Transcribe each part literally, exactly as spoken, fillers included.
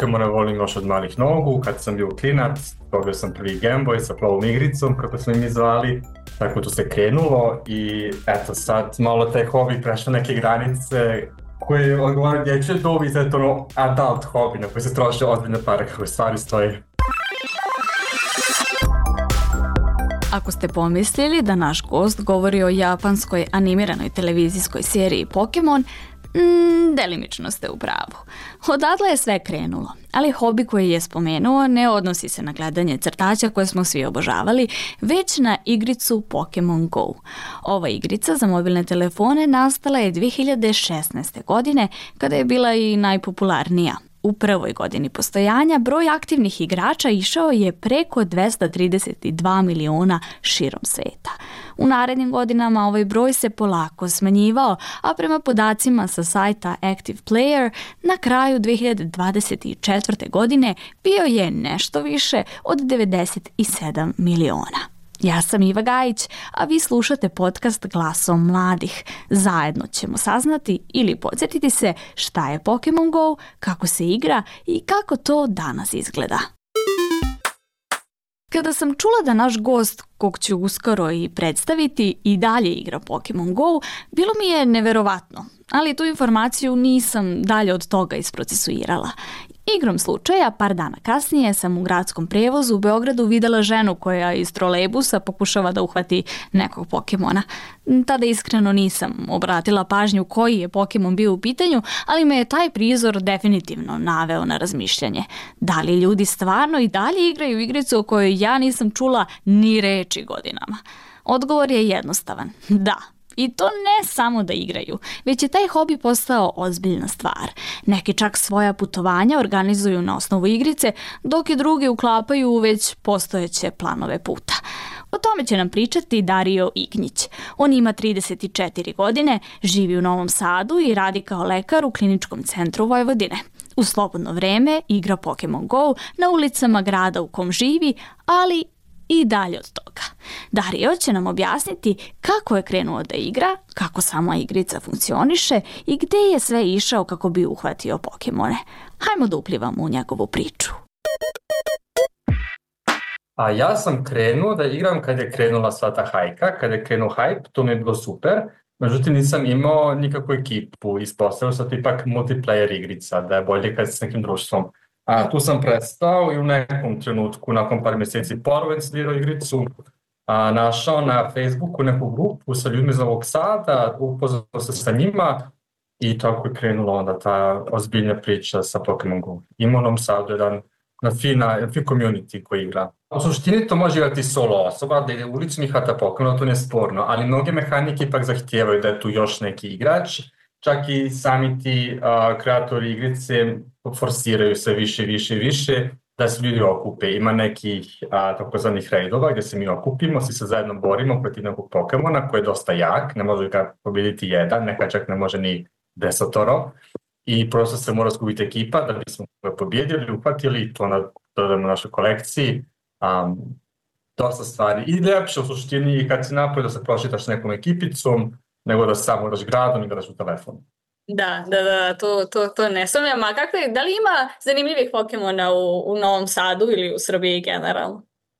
Pokemone volim još od malih nogu, kad sam bio klinac, dobio sam prvi Game Boy sa plavom igricom, kako smo mi zvali, tako to se krenulo i eto sad malo taj hobi prešao neke granice koje odgovara dječje dobi, sad je to ono adult hobi na koji se troše ozbiljne pare kako stvari stoje. Ako ste pomislili da naš gost govori o japanskoj animiranoj televizijskoj seriji Pokemon, mm, delimično ste u pravu. Odatle je sve krenulo, ali hobi koji je spomenuo ne odnosi se na gledanje crtaća koje smo svi obožavali, već na igricu Pokemon Go. Ova igrica za mobilne telefone nastala je dvije hiljade šesnaeste. godine, kada je bila i najpopularnija. U prvoj godini postojanja broj aktivnih igrača išao je preko dvesta trideset dva miliona širom sveta. U narednim godinama ovaj broj se polako smanjivao, a prema podacima sa sajta Active Player na kraju dvije hiljade dvadeset četvrte. godine bio je nešto više od devedeset sedam miliona. Ja sam Iva Gajić, a vi slušate podcast Glasom mladih. Zajedno ćemo saznati ili podsjetiti se šta je Pokemon Go, kako se igra i kako to danas izgleda. Kada sam čula da naš gost, kog ću uskoro i predstaviti, i dalje igra Pokemon Go, bilo mi je neverovatno, ali tu informaciju nisam dalje od toga isprocesuirala. Igrom slučaja, par dana kasnije sam u gradskom prevozu u Beogradu videla ženu koja iz trolejbusa pokušava da uhvati nekog Pokemona. Tada iskreno nisam obratila pažnju koji je Pokemon bio u pitanju, ali me je taj prizor definitivno naveo na razmišljanje. Da li ljudi stvarno i dalje igraju igricu o kojoj ja nisam čula ni reči godinama? Odgovor je jednostavan. Da. I to ne samo da igraju, već je taj hobi postao ozbiljna stvar. Neki čak svoja putovanja organizuju na osnovu igrice, dok i drugi uklapaju u već postojeće planove puta. O tome će nam pričati Dario Ignjić. On ima trideset četiri godine, živi u Novom Sadu i radi kao lekar u Kliničkom centru Vojvodine. U slobodno vreme igra Pokemon Go na ulicama grada u kom živi, ali i dalje od toga. Dario će nam objasniti kako je krenuo da igra, kako sama igrica funkcioniše i gde je sve išao kako bi uhvatio Pokemone. Hajmo da uplivamo u njegovu priču. A ja sam krenuo da igram kad je krenula sva ta hajka, kad je krenuo hype, to mi je bilo super. Međutim, nisam imao nikakvu ekipu, ispostavio sam to ipak multiplayer igrica, da je bolje kad s nekim društvom. A tu sam prestao i u nekom trenutku, nakon par mjeseci ponovo instalirao igricu, a, našao na Facebooku neku grupu sa ljudima iz Novog Sada, upoznao se sa njima i tako je krenula onda ta ozbiljna priča sa Pokemon Go. Ima u Novom Sadu jedan na fina, fin community koji igra. U suštini to može igrati solo osoba, da ide u ulicu i hvata Pokemon, to nije sporno, ali mnoge mehanike ipak zahtijevaju da je tu još neki igrač. Čak i sami ti uh, kreatori igrice forsiraju se više, više, više da se ljudi okupe. Ima nekih uh, takozvanih raidova gdje se mi okupimo, svi se zajedno borimo protiv nekog Pokemona koji je dosta jak, ne može ga pobjediti jedan, neka čak ne može ni desetoro. I prosto se mora skupiti ekipa da bismo ga pobjedili, uhvatili i to onda dodamo našoj kolekciji. Um, dosta stvari. I ljepše u suštini kad si napoj da se prošitaš nekom ekipicom, nego da samo daš gradom i daš u telefonu. Da, da, da, to, to, to ne sumnjam. A kako je, da li ima zanimljivih Pokemona u, u Novom Sadu ili u Srbiji generalno?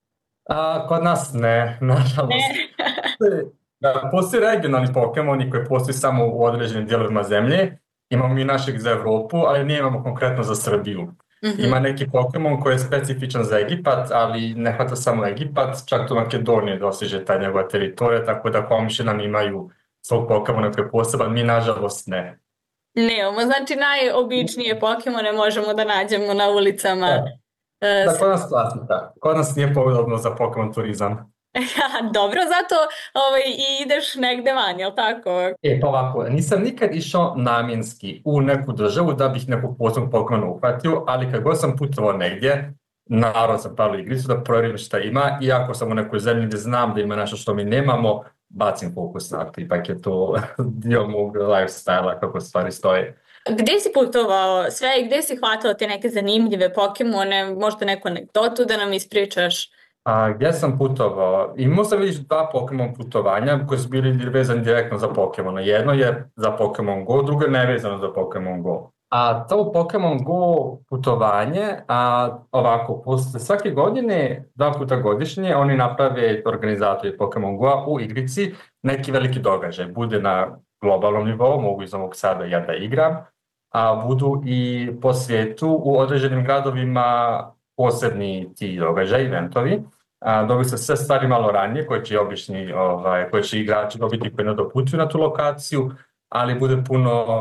A, kod nas ne, nažalost. Ne. Da, postoji regionalni Pokemoni koji postoji samo u određenim dijelovima zemlje. Imamo mi našeg za Evropu, ali ne imamo konkretno za Srbiju. Mm-hmm. Ima neki Pokemon koji je specifičan za Egipat, ali ne hvata samo Egipat, čak to Makedonije dostiže taj njegova teritorija, tako da komiše nam imaju svog Pokemona koji je poseban, mi nažalost ne. Nemamo, znači najobičnije Pokemone možemo da nađemo na ulicama. Da, da kod nas klasno, da. Kod nas nije podobno za Pokemon turizam. Dobro, zato ovaj, i ideš negde van, jel tako? E, pa ovako, nisam nikad išao namjenski u neku državu da bih nekog posebnog Pokemona uhvatio, ali kad god sam putovao negdje, naravno sam pravio igricu da provjerim šta ima, i ako sam u nekoj zemlji gdje znam da ima nešto što mi nemamo, bacim fokus na to, ipak je to dio mog lifestyle-a kako stvari stoje. Gdje si putovao sve i gdje si hvatao te neke zanimljive Pokemone, možda neku anegdotu da nam ispričaš? A gdje sam putovao? Imao sam vidiš dva Pokemon putovanja koji su bili vezani direktno za Pokemona. Jedno je za Pokemon Go, drugo je nevezano za Pokemon Go. A to Pokemon Go putovanje, a ovako, posle svake godine, dva puta godišnje, oni naprave organizatori Pokemon Go u igrici neki veliki događaj. Bude na globalnom nivou, mogu iz Novog Sada ja da igram, a budu i po svijetu u određenim gradovima posebni ti događaj, eventovi. Dobiju se sve stvari malo ranije koje će obični, ovaj, koje će igrači dobiti koji ne doputuju na tu lokaciju, ali bude puno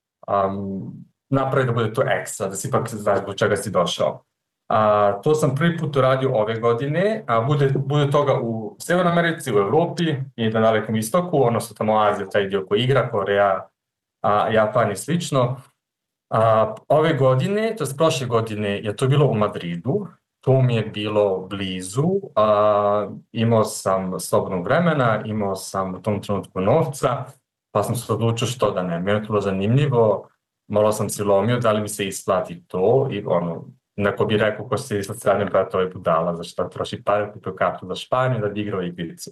um, napravi da bude to ekstra, da si ipak znaš zbog čega si došao. A, to sam prvi put uradio ove godine, a bude, bude toga u Severnoj Americi, u Evropi i na Dalekom istoku, odnosno tamo Azija, taj dio koji igra, Koreja, a, Japan i slično. A, ove godine, to je prošle godine, je to bilo u Madridu, to mi je bilo blizu, a, imao sam slobodnog vremena, imao sam u tom trenutku novca, pa sam se odlučio što da ne, meni je to bilo zanimljivo, malo sam si lomio da li mi se isplati to i ono, neko bi rekao ko se sa strane brata ovaj budala, zašto troši pare, kupio kartu za Španiju da bi igrao igricu.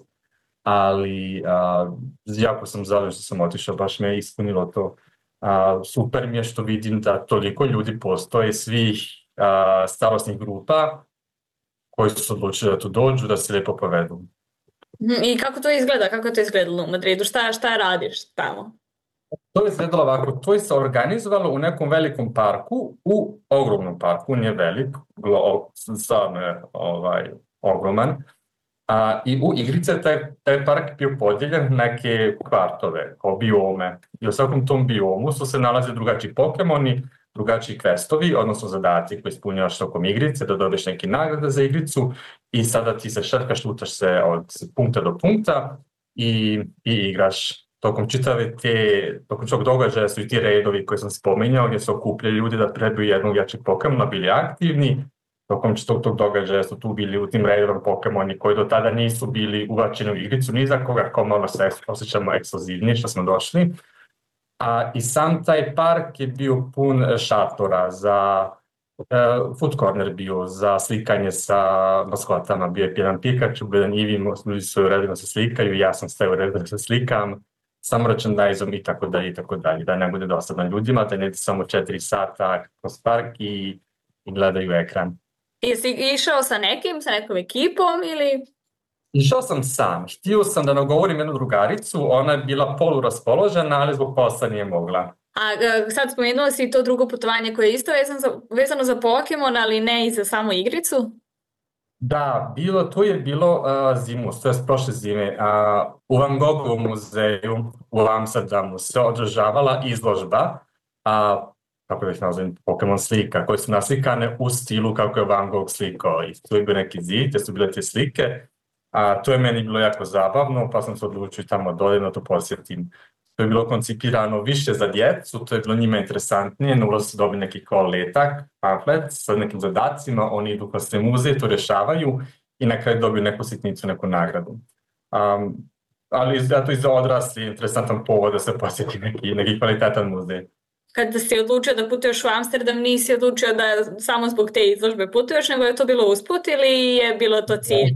Ali a, jako sam zadovoljan što sam otišao, baš me je ispunilo to. A, super mi je što vidim da toliko ljudi postoje, svih a, starosnih grupa koji su se odlučili da tu dođu, da se lijepo povedu. I kako to izgleda? Kako to izgledalo u Madridu? Šta, šta radiš tamo? To je izgledalo ovako, to je se organizovalo u nekom velikom parku, u ogromnom parku, nije velik, stvarno je ovaj, ogroman, a, i u igrice taj, taj park je bio podijeljen neke kvartove, kao biome, i u svakom tom biomu su se nalaze drugačiji Pokemoni, drugačiji questovi, odnosno zadaci koji ispunjavaš tokom igrice, da dobiješ neke nagrade za igricu i sada ti se šetkaš, šutaš se od punkta do punkta i, i igraš. Tokom čitave te, tokom čog događaja su i ti redovi koje sam spominjao, gdje se okupljaju ljudi da trebaju jednog jačeg Pokemona, bili aktivni. Tokom čitog tog događaja su tu bili u tim redovima Pokemoni koji do tada nisu bili uvačeni u igricu, ni za koga, kao malo se osjećamo ekskluzivnije što smo došli. A i sam taj park je bio pun šatora za uh, food corner bio, za slikanje sa maskotama. Bio je jedan Pikachu, bio jedan Eevee, ljudi su u redima se slikaju, ja sam stavio u redu da se slikam, sa merchandise-om i tako dalje i tako dalje, da ne bude dosadno ljudima, da ne ide samo četiri sata kroz park i, i gledaju ekran. Jesi išao sa nekim, sa nekom ekipom ili? Išao sam sam, htio sam da nagovorim jednu drugaricu, ona je bila poluraspoložena, ali zbog posla nije mogla. A sad spomenuo si to drugo putovanje koje je isto vezano za, vezano za Pokemon, ali ne i za samu igricu? Da, bilo, to je bilo uh, zimus, to je prošle zime. Uh, u Van Gogovom muzeju u Amsterdamu se održavala izložba, uh, kako bih nazvim, Pokemon slika, koje su naslikane u stilu kako je Van Gogh slikao. I tu je bio neki zid, gdje su bile te slike. A to je meni bilo jako zabavno, pa sam se odlučio tamo dolje da to posjetim. To je bilo koncipirano više za djecu, to je bilo njima interesantnije, na ulazu su dobili neki kao letak, pamflet sa nekim zadacima, oni idu kroz te muzeje, to rješavaju i na kraju dobiju neku sitnicu, neku nagradu. Um, ali zato i za odrasli interesantan povod da se posjeti neki, neki kvalitetan muzej. Kada si odlučio da putuješ u Amsterdam, nisi odlučio da samo zbog te izložbe putuješ, nego je to bilo usput ili je bilo to cilj?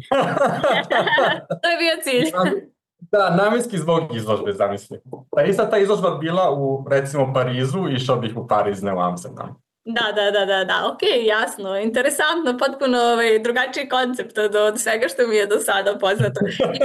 To je bio cilj. Da, namjenski zbog izložbe, zamisli. Da je sad ta izložba bila u, recimo, Parizu, išao bih u Pariz, ne u Amsterdam. Da, da, da, da, da, ok, jasno, interesantno, potpuno ovaj, drugačiji koncept od, od svega što mi je do sada poznato.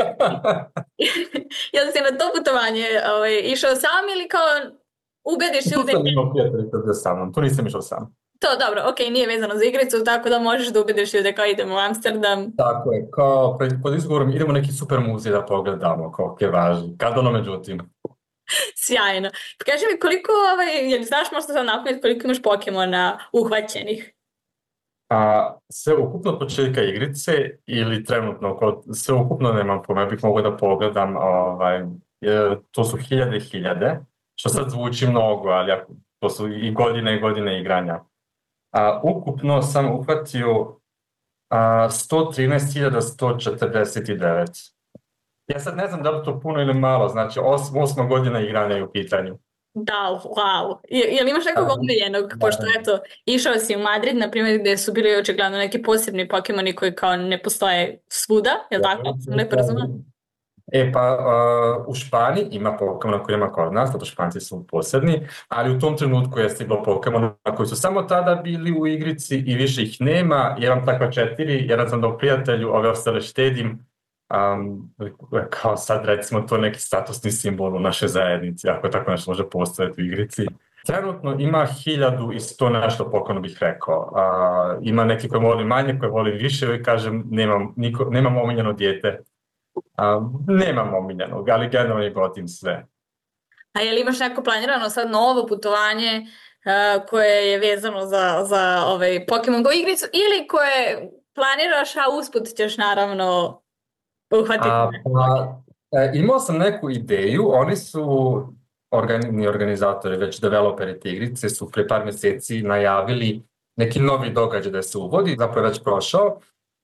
Jel si na to putovanje ovaj, išao sam ili kao ubediš ljude? Tu sam imao prijatelji kada sa mnom, tu nisam išao sam. To, dobro, ok, nije vezano za igricu, tako da možeš da ubediš ljude kao idemo u Amsterdam. Tako je, kao pod izgovorom idemo neki super muzej da pogledamo, kao ke važi, kad ono međutim. Sjajno. Kaži mi koliko, ovaj, jel znaš možda sad napamet koliko imaš Pokemona uhvaćenih? A, sve ukupno od početka igrice ili trenutno, kod, sve ukupno nemam pojma, bih mogao da pogledam, ovaj, to su hiljade i hiljade, što sad zvuči mnogo, ali to su i godine i godine igranja. A, ukupno sam uhvatio a, sto trinaest hiljada sto četrdeset devet. Ja sad ne znam da li to puno ili malo, znači osma godina igranja je u pitanju. Da, wow. Je, je li imaš nekog omiljenog, pošto eto, išao si u Madrid, na primjer, gdje su bili očigledno neki posebni Pokemoni koji kao ne postoje svuda, je li tako? Sam lepo razumela? E pa, uh, u Španiji ima Pokemona koji ima kod nas, zato Španci su posebni, ali u tom trenutku je stiglo Pokemona koji su samo tada bili u igrici i više ih nema. Ja imam takva četiri, jedan sam dao prijatelju, ove ostale štedim. Um, kao sad recimo to neki statusni simbol u našoj zajednici, ako tako nešto može postojati u igrici. Trenutno ima hiljadu i sto nešto Pokemona bih rekao. Uh, ima neki koji voli manje, koji voli više i kažem nemam, niko, nemam omiljeno dijete. Uh, nemam omiljenog, ali generalno je gotim sve. A je li imaš neko planirano sad novo putovanje uh, koje je vezano za, za ovaj Pokemon Go igricu ili koje planiraš, a usput ćeš naravno uhvatiti? A, pa, e, imao sam neku ideju, oni su organi, organizatori, već developeri te igrice su pre par mjeseci najavili neki novi događaj da se uvodi, zapravo je već prošao,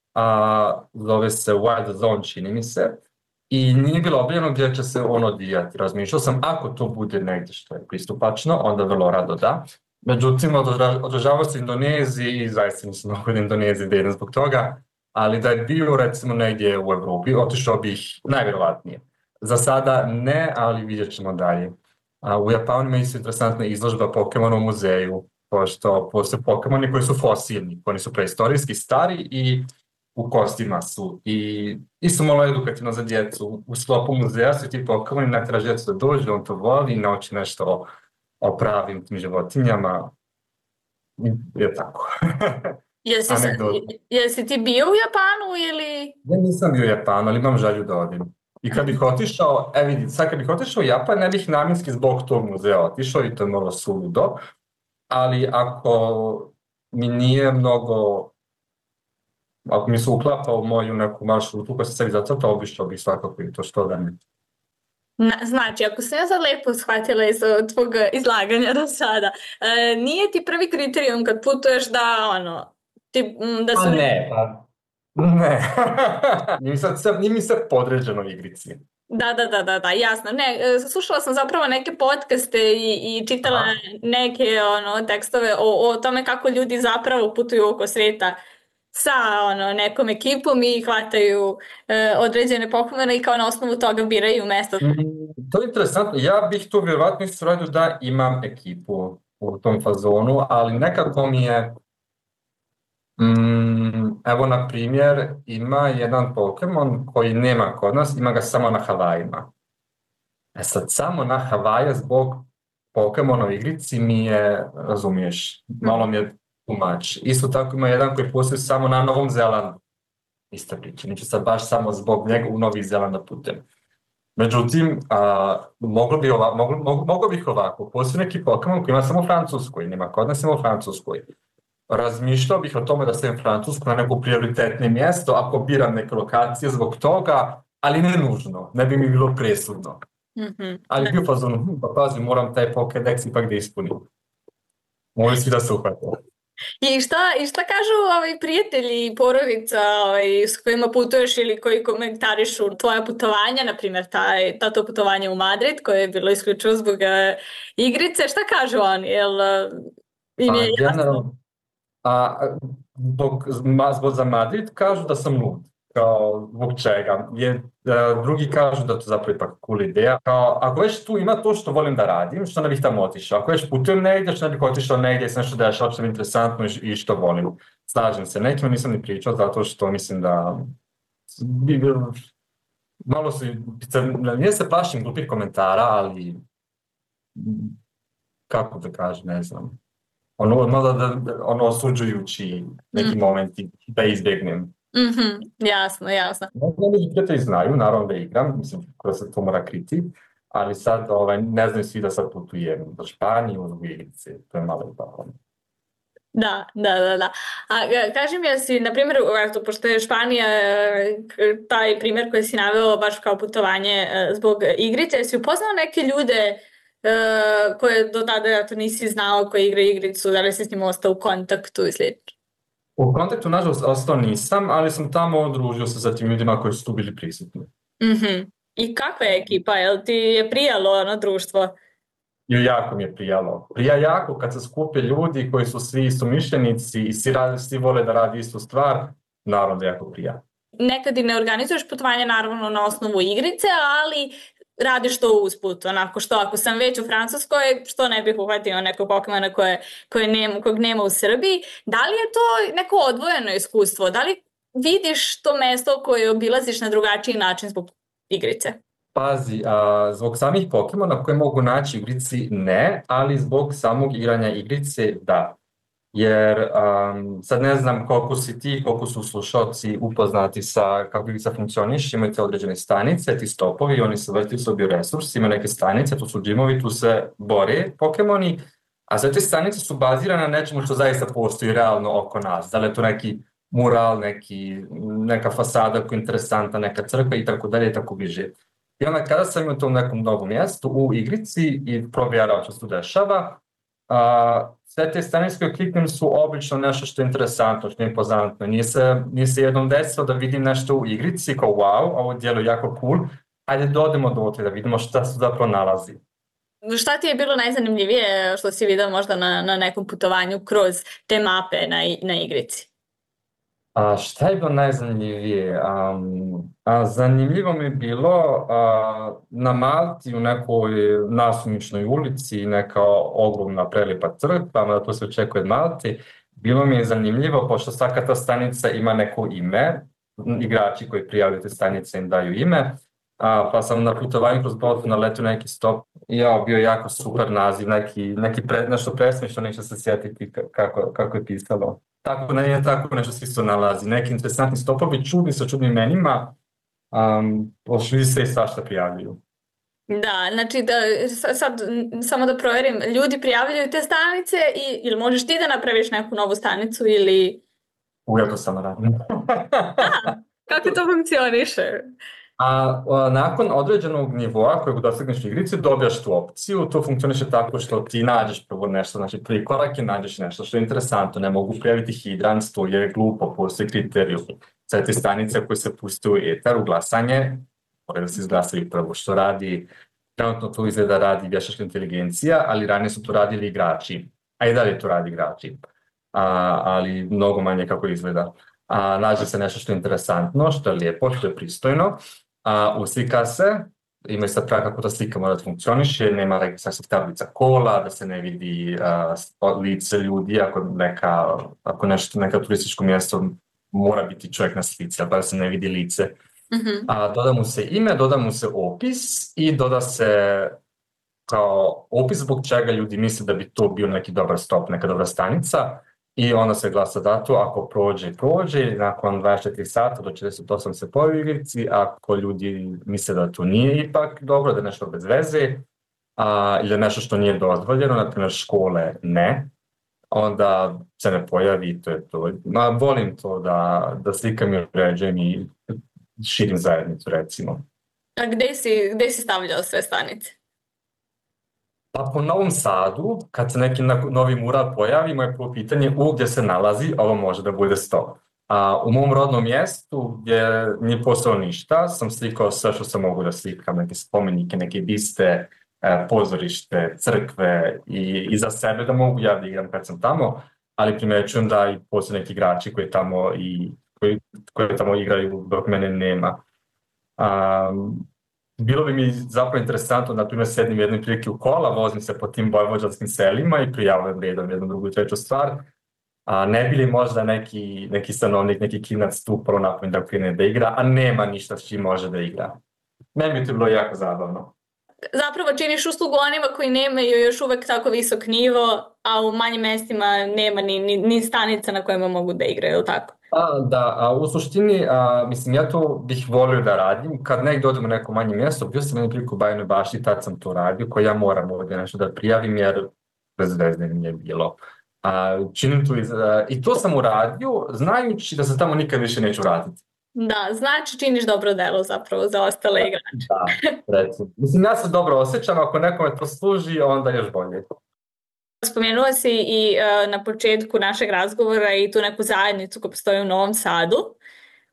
a, zove se Wild Zone, čini mi se, i nije bilo objavljeno gdje će se on odvijati. Razmišljao sam, ako to bude negdje što je pristupačno, onda vrlo rado da. Međutim, održavao se Indoneziji i zaista nisam mogu da Indoneziji da idem zbog toga, ali da je bio recimo negdje u Evropi, otišao bih najvjerovatnije. Za sada ne, ali vidjet ćemo dalje. A u Japanu je isto interesantna izložba Pokemona u muzeju, pošto postoje Pokemoni koji su fosilni, oni su preistorijski stari i u kostima su. I isto malo edukativno za djecu. U sklopu muzeja su ti Pokemoni, natjeraš djecu da dođe, on to voli i nauči nešto o, o pravim tim životinjama. I je tako. Jesi, jesi ti bio u Japanu ili? Ja nisam bio u Japanu, ali imam želju da odim. I kad bih otišao, e vidi, sad kad bih otišao u Japan, ne bih namjenski zbog tog muzeja otišao i to je malo suludo, ali ako mi nije mnogo, ako mi se uklapa u moju neku maršrutu koja se sebi zacrtao, obišao bih svakako i to što da ne. Znači, ako sam ja sad lepo shvatila iz tvog izlaganja do sada, e, nije ti prvi kriterijum kad putuješ da, ono, ti, da su... A ne, pa... Ne, nije mi sad, nije mi sad podređeno igrici. Da, da, da, da, da, jasno. Ne, slušala sam zapravo neke podcaste i, i čitala Aha. neke ono, tekstove o, o tome kako ljudi zapravo putuju oko svijeta sa ono, nekom ekipom i hvataju e, određene Pokemone i kao na osnovu toga biraju mesto. Mm, to je interesantno. Ja bih to vjerovatno isto radio da imam ekipu u tom fazonu, ali nekako mi je... Mm, evo, na primjer, ima jedan Pokemon koji nema kod nas, ima ga samo na Havajima. E sad, samo na Havaje zbog Pokemona u igrici mi je, razumiješ, malo mi je tumač. Isto tako ima jedan koji postoji samo na Novom Zelandu. Ista priča, neću sad baš samo zbog njega u Novi Zeland da putem. Međutim, a, moglo, bi ova, moglo, moglo, moglo bih ovako, postoji neki Pokemon koji ima samo u Francuskoj, nema kod nas samo u Francuskoj. Razmišljao bih o tome da stavim Francusku na neko prioritetno mjesto ako biram neke lokacije zbog toga, ali ne nužno, ne bi mi bilo presudno. Mm-hmm. Ali bio fazon, pa pazi, moram taj Pokédex ipak da ispunim. Mogu svi da se uhvate. I šta, i šta kažu ovaj, prijatelji i porodica ovaj, s kojima putuješ ili koji komentarišu tvoja putovanja, na primjer taj, tato putovanje u Madrid koje je bilo isključivo zbog uh, igrice, šta kažu oni? Jel im je pa, jasno? A zbog, zbog za Madrid kažu da sam lud, kao zbog čega. Je, a, drugi kažu da to zapravo ipak cool ideja. Kao, ako već tu ima to što volim da radim, što ne bih tamo otišao. Ako već putujem negdje, što ne bih otišao negdje, se nešto dešava što je interesantno i što volim. Slažem se, nekima nisam ni pričao zato što mislim da malo su, nije se plašim glupih komentara, ali kako da kažem, ne znam. Ono, malo da, ono osuđujući neki mm. momenti da izbjegnem. Mm-hmm, jasno, jasno. Neki prijatelji znaju, naravno da igram, mislim da se to mora kriti, ali sad ovaj, ne znam svi da sad putujem do Španije, u igrice, to je malo tako. Da, da, da, da. A kaži mi, jesi, na primjer, eto, pošto je Španija taj primjer koji si naveo baš kao putovanje zbog igrice, jesi upoznao neke ljude Uh, koje do tada ja to nisi znao koji igra igricu, da li si s njim ostao u kontaktu i slično? U kontaktu nažalost ostao nisam, ali sam tamo odružio se sa tim ljudima koji su tu bili prisutni. Mm-hmm. I kakva je ekipa? Jel ti je prijalo ono društvo? I jako mi je prijalo. Prija jako kad se skupe ljudi koji su svi istomišljenici i svi, radi, svi vole da radi istu stvar, naravno da jako prija. Nekad i ne organizuješ putovanje naravno na osnovu igrice, ali radiš to usput, onako što ako sam već u Francuskoj, što ne bih uhvatio nekog Pokemona koje, koje nema, kog nema u Srbiji. Da li je to neko odvojeno iskustvo? Da li vidiš to mesto koje obilaziš na drugačiji način zbog igrice? Pazi, a, zbog samih Pokemona koje mogu naći u igrici ne, ali zbog samog igranja igrice da. Jer um, sad ne znam koliko si ti, koliko su slušalci upoznati sa kako igrica funkcioniš, imate određene stanice, ti stopovi, oni se vrti u sobi resurs, ima neke stanice, tu su džimovi, tu se bore Pokemoni, a sve te stanice su bazirane na nečemu što zaista postoji realno oko nas, da li je to neki mural, neki, neka fasada koja je interesantna, neka crkva i tako dalje i tako bliže. I onda kada sam imao to u nekom novom mjestu u igrici i provjerao što se tu dešava, a, sve te stanice koje kliknem su obično nešto što je interesantno, što je impozantno. Nije se, nije se jednom desilo da vidim nešto u igrici kao wow, ovo djeluje jako cool, ajde dodemo do ote da vidimo šta se zapravo nalazi. Šta ti je bilo najzanimljivije što si vidio možda na, na nekom putovanju kroz te mape na, na igrici? A šta je bilo najzanimljivije? Um, a zanimljivo mi je bilo a, na Malti u nekoj nasumičnoj ulici, neka ogromna prelipa crkva, da to se očekuje od Malti. Bilo mi je zanimljivo, pošto svaka ta stanica ima neko ime, igrači koji prijavljaju te stanice im daju ime, a, pa sam na putovanju kroz Baltu naletio neki stop i ja, bio jako super naziv, neki, neki pre, nešto presmišno, neću se sjetiti kako, kako je pisalo. Tako ne je tako nešto se isto nalazi. Neki interesantni stopovi, čudni sa čudnim imenima, um, pošli se i svašta prijavljuju. Da, znači da, sad samo da provjerim, ljudi prijavljuju te stanice i ili možeš ti da napraviš neku novu stanicu ili... U, ja to samo radim. A, kako to funkcioniše? A, a nakon određenog nivoa kojeg dosegneš u igrici dobijaš tu opciju. To funkcioniše tako što ti nađeš prvo nešto, znači prvi korak je nađeš nešto što je interesantno. Ne mogu prijaviti hidrant, to je glupo, postoji kriterijum. Sve te stanice koje se puste u etar, u glasanje, moraju da se izglasaju prvo što radi. Trenutno to izgleda radi vještačka inteligencija, ali ranije su to radili igrači. A i dalje to radi igrači, a, ali mnogo manje kako izgleda. A, nađe se nešto što je interesantno, što je lijepo, što je pristojno. A, uslika se, ima i sad pravi kako ta slika mora da funkcioniše, nema registracijskih tablica kola, da se ne vidi a, lice ljudi, ako, neka, ako nešto, neka turističko mjesto mora biti čovjek na slici, ali da se ne vidi lice. Mm-hmm. A, doda mu se ime, doda mu se opis i doda se kao opis zbog čega ljudi misle da bi to bio neki dobar stop, neka dobra stanica. I onda se glasa datum, ako prođe, prođe, nakon dvadeset četiri sata do četrdeset osam se pojavi u igrici, ako ljudi misle da to nije ipak dobro, da je nešto bez veze, a, ili nešto što nije dozvoljeno, na primjer škole ne, onda se ne pojavi i to je to. Ma, volim to da, da slikam i uređujem i širim zajednicu, recimo. A gde si, gde si stavljao sve stanice? Pa po Novom Sadu, kad se neki novi mural pojavi, moje prvo pitanje u gdje se nalazi, ovo može da bude stop. A u mom rodnom mjestu, gdje nije postalo ništa, sam slikao sve što sam mogu da slikam, neke spomenike, neke biste, pozorište, crkve i, i za sebe da mogu ja da igram kad sam tamo, ali primećujem da i postoje neki igrači koji tamo, i, koji, koji tamo igraju dok mene nema. Um, Bilo bi mi zapravo interesantno, na primjer, sedim u jednoj prilike u kola, vozim se po tim vojvođanskim selima i prijavljam redom jednu, drugu i treću stvar. A ne bi li možda neki, neki stanovnik, neki klinac tu prvo napravim da krene da igra, a nema ništa s čim može da igra. Meni bi to bilo jako zabavno. Zapravo činiš uslugu onima koji nemaju još uvek tako visok nivo, a u manjim mestima nema ni, ni, ni stanica na kojima mogu da igraju, ili tako? A, da, a u suštini, a, mislim, ja to bih volio da radim. Kad negdje odem u neko manje mjesto, bio sam jednu priliku u Bajinoj Bašti, tad sam to radio, koji ja moram ovdje nešto da prijavim, jer bez veze mi je bilo. A, činim to iz, a, I to sam uradio, znajući da se tamo nikad više neću vratiti. Da, znači činiš dobro delo zapravo za ostale igrače. Da, recimo. Mislim, ja se dobro osjećam, ako nekome to služi, onda još bolje. Spomenula si i uh, na početku našeg razgovora i tu neku zajednicu koja postoji u Novom Sadu.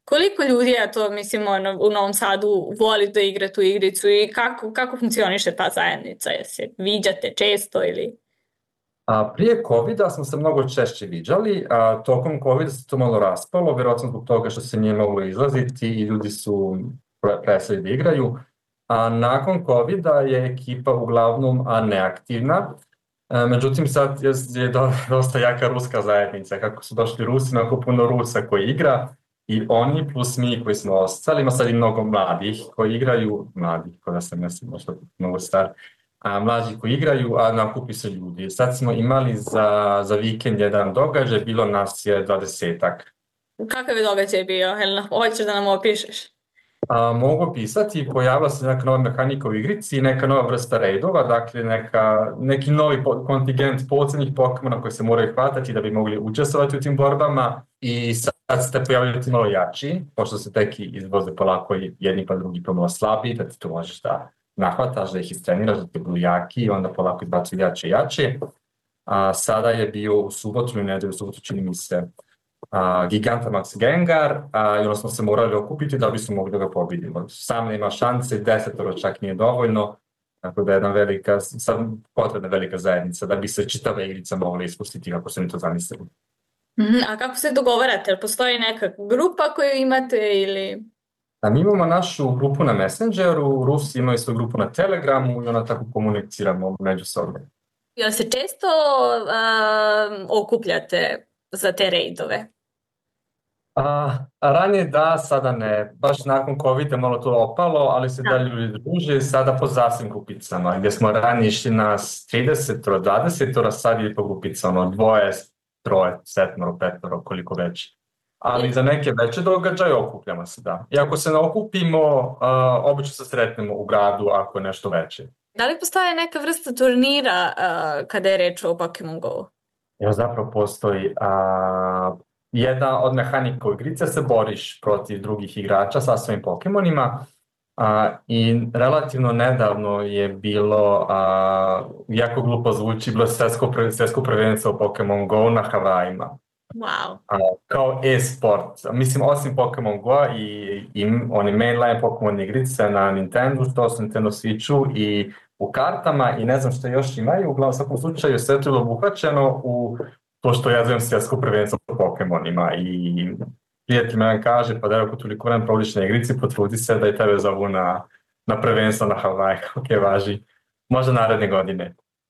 Koliko ljudi, ja to mislim, ono, u Novom Sadu voli da igra tu igricu i kako, kako funkcioniše ta zajednica? Jel se viđate često ili... A, prije covida smo se mnogo češće viđali, a tokom covida se to malo raspalo, vjerojatno zbog toga što se nije moglo izlaziti i ljudi su pre- prestali da igraju. A nakon covida je ekipa uglavnom a, neaktivna. E, međutim, sad je, je do- dosta jaka ruska zajednica. Kako su došli Rusi, mnogo puno Rusa koji igra i oni plus mi koji smo ostali, ima sad i mnogo mladih koji igraju, mladih, kao da sam mislim možda mnogo star, a mlađi koji igraju, a nakupi se ljudi. Sad smo imali za, za vikend jedan događaj, bilo nas je dvadesetak. Kakav je događaj bio? Jel hoćeš da nam opišeš? A, mogu pisati, pojavila se neka nova mehanika u igrici, neka nova vrsta raidova, dakle neka, neki novi po- kontingent posebnih Pokemona koji se moraju hvatati da bi mogli učestvovati u tim borbama i sad ste pojavili ti malo jači, pošto se tek izvoze polako jedni pa drugi pomalo slabiji, da ti to možeš da nahvataš, da ih istreniraš, da ti budu jaki i onda polako izbacuju jače i jače. A, sada je bio u subotu i nedelju, u subotu čini mi se, a, Gigantamax Gengar, a, i onda smo se morali okupiti da bismo mogli da ga pobedimo. Sam nema šanse, desetoro čak nije dovoljno, tako da je jedna velika, sad potrebna velika zajednica da bi se čitava igrica mogla ispustiti kako su mi to zamislili. Mhm, a kako se dogovarate? Jel postoji neka grupa koju imate ili... A mi imamo našu grupu na Messengeru, Rusi imaju svoju grupu na Telegramu i onda tako komuniciramo međusobno. Jel se često um, okupljate za te rejdove? A, a ranije da, sada ne. Baš nakon covida malo to opalo, ali se Da. dalje ljudi druže sada po zasebnim grupicama, gdje smo ranije išli nas trideset, dvadeset, sad je po grupicama, dvoje, troje, setmoro, petoro, koliko već. Ali za neke veće događaje okupljamo se, da. I ako se ne okupimo, a, obično se sretnemo u gradu ako je nešto veće. Da li postoje neka vrsta turnira uh, kada je reč o Pokemon Go? Jer zapravo postoji a, jedna od mehanika u igrice, se boriš protiv drugih igrača sa svojim Pokemonima a, i relativno nedavno je bilo, a, jako glupo zvuči, bilo svjetsko, prv- svjetsko prvenstvo u Pokemon Go na Havajima. Wow. A, kao e-sport. Mislim, osim Pokemon Go i, i oni mainline Pokemon igrice na Nintendo, što su Nintendo Switchu i u kartama i ne znam što još imaju, uglavnom u svakom slučaju sve je to bilo obuhvaćeno u to što ja zovem svjetsko prvenstvo po Pokemonima i prijatelj me kaže, pa da ako toliko vremena provodiš na igrici, potrudi se da i tebe zovu na, na prvenstvo na Havaji, ok, važi, možda naredne godine.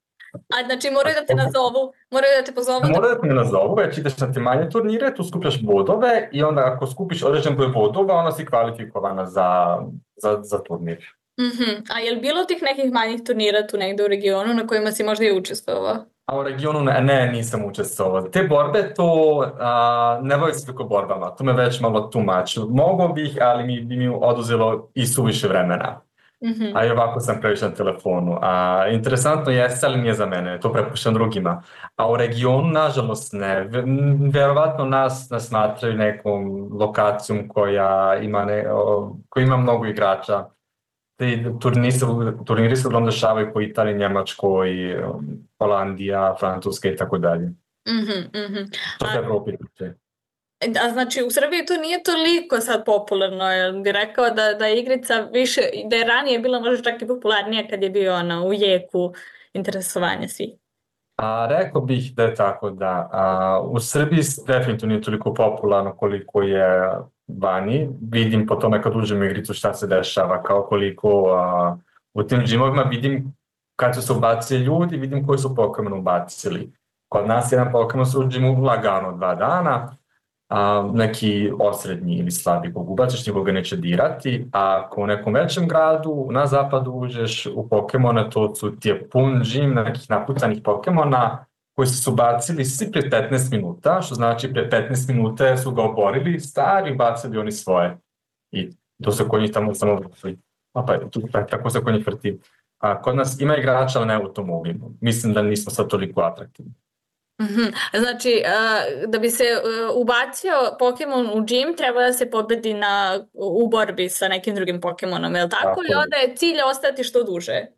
A znači moraju da te nazovu, moraju da te pozovu da... Mora da te ne nazovu, već ideš na te manje turnire, tu skupljaš bodove i onda ako skupiš određen broj bodova, onda si kvalifikovana za, za, za turnir. Mhm. A je li bilo tih nekih manjih turnira tu negde u regionu na kojima si možda i učestvovao? A u regionu ne, ne nisam učestvovao. Te borbe, to a, ne bavim se tako borbama, to me već malo too much. Mogao bih, ali mi bi mi oduzelo i suviše vremena. Mhm. A i ovako sam previše na telefonu. A, interesantno jeste, ali nije za mene, to prepuštam drugima. A u regionu, nažalost, ne. Ve- m, Verovatno nas, nas smatraju nekom lokacijom koja ima, ne, o, koja ima mnogo igrača. Ti turniri se, turniri se uglavnom dešavaju po Italiji, Njemačkoj, um, Holandija, Francuska i tako dalje. Mhm, mhm. To se Evropi tiče. A znači u Srbiji to nije toliko sad popularno, jel bi rekao da, da je igrica više, da je ranije bila možda čak i popularnija kad je bio ona u jeku interesovanja svih. A rekao bih da je tako da a, u Srbiji s- definitivno nije toliko popularno koliko je vani. Vidim po tome kad uđem u igricu šta se dešava, kao koliko a, u tim džimovima vidim kad su se ubacili ljudi, vidim koji su Pokemon ubacili. Kod nas jedan Pokemon se u džimu lagano dva dana, a, neki osrednji ili slabi kog ubaciš, nikoga neće dirati, a ako u nekom većem gradu na zapadu uđeš u Pokemone, to su ti je pun džim nekih napucanih Pokemona koji su se ubacili svi pre petnaest minuta, što znači pre petnaest minuta su ga oborili, stari ubacili oni svoje. I to se kod njih tamo samo vrti. A pa, tu, tak- tako se kod njih vrti. A kod nas ima igrača, ali ne u tom obimu. Mislim da nismo sad toliko atraktivni. Mhm. Znači, a, da bi se a, ubacio Pokemon u džim, treba da se pobedi na, u borbi sa nekim drugim Pokemonom, je li tako? Tako I je. onda je cilj ostati što duže.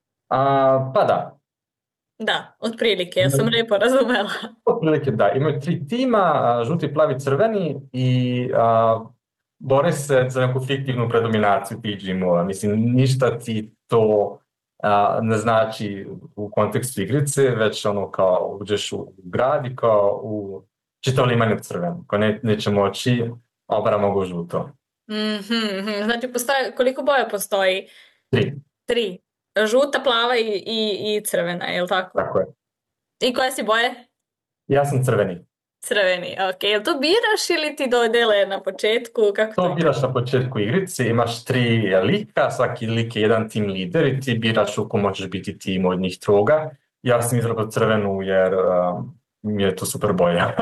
A, pa da, Da, otprilike, ja sam lepo razumela. otprilike da. Imaju tri tima, a, žuti, plavi, crveni i a, bori se za neku fiktivnu predominaciju tih džimova. Mislim, ništa ti to a, ne znači u kontekstu igrice, već ono kao uđeš u grad i kao u čitav liman je crven, ko ne, neće moći, obara mogu žuto. Mm-hmm. Znači, postoji, koliko boja postoji? Tri. Tri. Žuta, plava i, i, i crvena, je li tako? Tako je. I koje si boje? Ja sam crveni. Crveni, ok. Jel to biraš ili ti dodele na početku? Kako to to biraš na početku igrice, imaš tri lika, svaki lik je jedan tim lider i ti biraš u ko možeš biti tim od njih troga. Ja sam izabrao crvenu jer uh, mi je to super boja.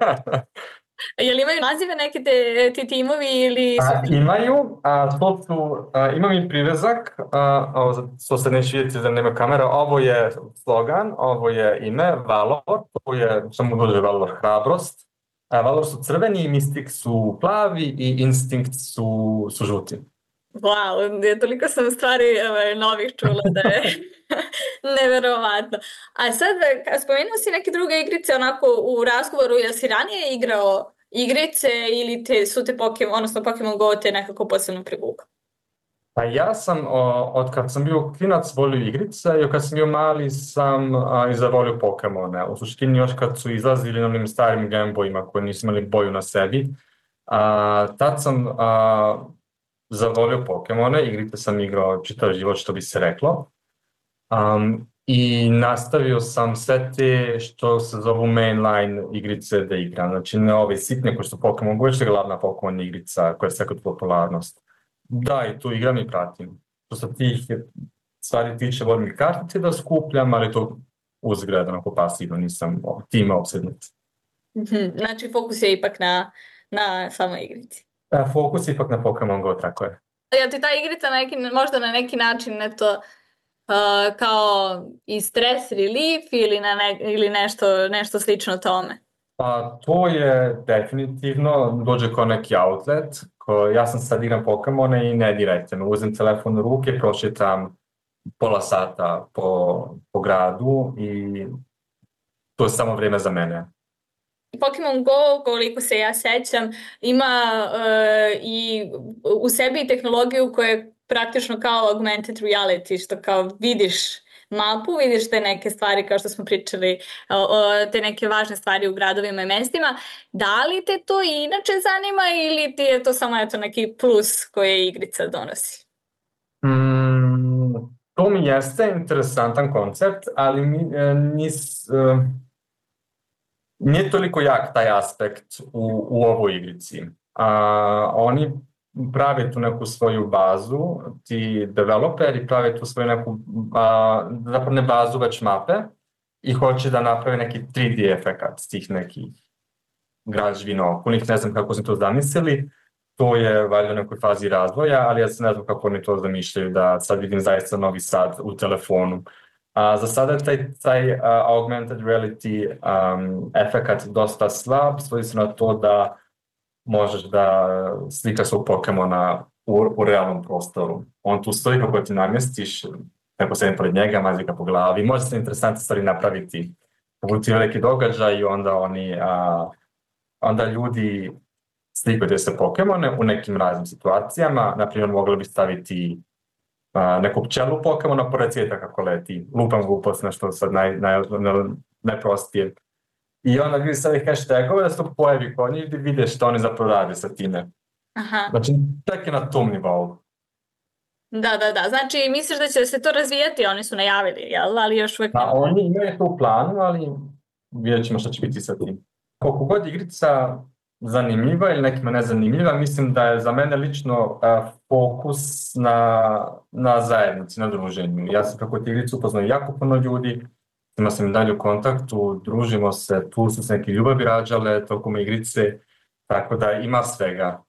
Jel imaju nazive neke te, ti timovi ili... A, imaju, a, to su, a, imam i privezak, a, ovo, to se neće vidjeti da nema kamera, ovo je slogan, ovo je ime, Valor, to je, samo dođe Valor, hrabrost. A, Valor su crveni, Mystic su plavi i Instinct su, su žuti. Wow, toliko sam stvari ovaj, novih čula da je neverovatno. A sad, spomenuo si neke druge igrice onako u razgovoru, jel si ranije igrao igrice ili te, su te Pokemon, odnosno Pokemon Go te nekako posebno privukao? Pa ja sam, o, od kad sam bio klinac, volio igrice i kad sam bio mali sam a, i zavolio Pokemone. U suštini još kad su izlazili na onim starim Game Boyima koji nisu imali boju na sebi, a, tad sam a, zavolio Pokemone, igrice sam igrao čitav život što bi se reklo. Um, I nastavio sam sve te što se zovu mainline igrice da igram. Znači ne ove sitne koje su Pokemon Go, već je glavna Pokemon igrica koja je sve kod popularnost. Da, i tu igram i pratim. Što se tih stvari tiče, volim i kartice da skupljam, ali to uzgled, onako pasivno, nisam time opsednut. Znači fokus je ipak na, na samoj igrici. E, fokus je ipak na Pokemon Go, tako je. Jel ti ta igrica neki, možda na neki način eto, Uh, kao i stress relief ili, na ne, ili nešto, nešto slično tome? Pa to je definitivno, dođe kao neki outlet, ko, ja sam sad igram Pokemone i ne dirajte me, uzem telefon u ruke, prošetam pola sata po, po gradu i to je samo vrijeme za mene. Pokemon Go, koliko se ja sećam, ima uh, i u sebi tehnologiju koja je praktično kao augmented reality, što kao vidiš mapu, vidiš te neke stvari kao što smo pričali, te neke važne stvari u gradovima i mestima. Da li te to inače zanima ili ti je to samo eto neki plus koje igrica donosi? Mm, to mi jeste interesantan koncept, ali mi, nis, uh, nije toliko jak taj aspekt u, u ovoj igrici. Uh, oni prave tu neku svoju bazu, ti developeri prave tu svoju neku, a, zapravo ne bazu, već mape i hoće da naprave neki tri D efekat tih nekih građevina okolnih, ne znam kako su to zamislili, to je valjda u nekoj fazi razvoja, ali ja se ne znam kako oni to zamišljaju, da sad vidim zaista Novi Sad u telefonu. A, za sada je taj, taj uh, augmented reality um, efekat dosta slab, svodi se na to da možeš da slikaš svog Pokemona u, u realnom prostoru. On tu stoji kako ti namjestiš, neko sedem pored njega, mazi ga po glavi. Može se interesantne stvari napraviti. Povuti veliki događaj i onda oni, a, onda ljudi slikaju se Pokemone u nekim raznim situacijama. Naprimjer, mogli bi staviti a, neku pčelu Pokemona pored cvijeta kako leti. Lupam glupost, nešto sad naj, naj, naj, najprostije. I onda ljudi stavi hashtagove da se to pojavi kod njih i vide što oni zapravo rade sa time. Aha. Znači, tek je na tom nivou. Da, da, da. Znači, misliš da će se to razvijati? Oni su najavili, jel? Ali još uvijek... Pa oni imaju to u planu, ali vidjet ćemo što će biti sa tim. Koliko god igrica zanimljiva ili nekima nezanimljiva, mislim da je za mene lično uh, fokus na, na zajednici, na druženju. Ja sam kako ti igricu upoznao jako puno ljudi, ima sam i dalje u kontaktu, družimo se, tu su se neke ljubavi rađale tokom igrice, tako da ima svega.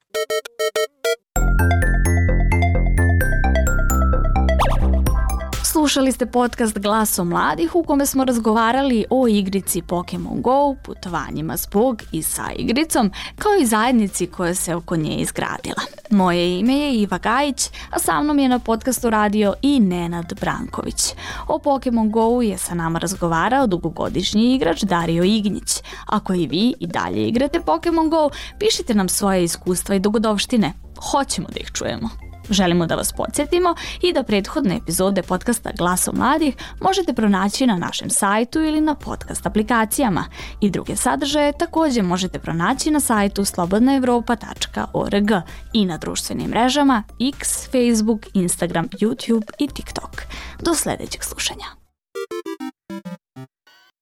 Slušali ste podcast Glaso mladih u kome smo razgovarali o igrici Pokemon Go, putovanjima zbog i sa igricom, kao i zajednici koja se oko nje izgradila. Moje ime je Iva Gajić, a sa mnom je na podcastu radio i Nenad Branković. O Pokemon Go je sa nama razgovarao dugogodišnji igrač Dario Ignjić. Ako i vi i dalje igrate Pokemon Go, pišite nam svoje iskustva i dogodovštine. Hoćemo da ih čujemo. Želimo da vas podsjetimo i da prethodne epizode podcasta Glaso mladih možete pronaći na našem sajtu ili na podcast aplikacijama. I druge sadržaje također možete pronaći na sajtu slobodna evropa tačka org i na društvenim mrežama X, Facebook, Instagram, YouTube i TikTok. Do sljedećeg slušanja.